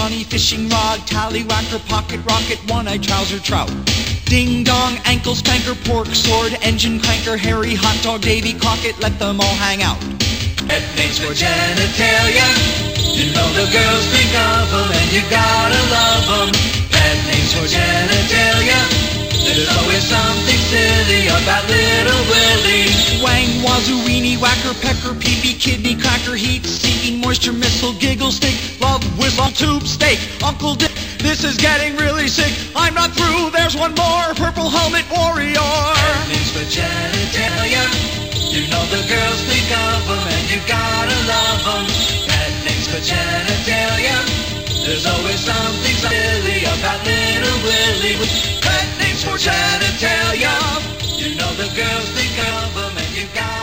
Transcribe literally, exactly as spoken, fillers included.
bunny, fishing rod, tallywhacker, pocket rocket, one-eyed trouser trout. Ding dong, ankle spanker, pork sword, engine cranker, hairy hot dog, Davy Crockett, let them all hang out. Pet names for genitalia, you know the girls think of them and you gotta love them. Pet names for genitalia, there's always something silly about little Willie. Wang, wazoo, weenie, whacker, pecker, pee-pee, kidney, cracker, heat-seeking, moisture missile, giggle stick, love whistle, tube steak, Uncle Dick, this is getting really sick. I'm not through, there's one more, purple helmet warrior. Pet names for genitalia, you know the girls think of them and you gotta love them. Pet names for genitalia, there's always something silly about little Willie. Pet names for genitalia, you know the girls think of them and you gotta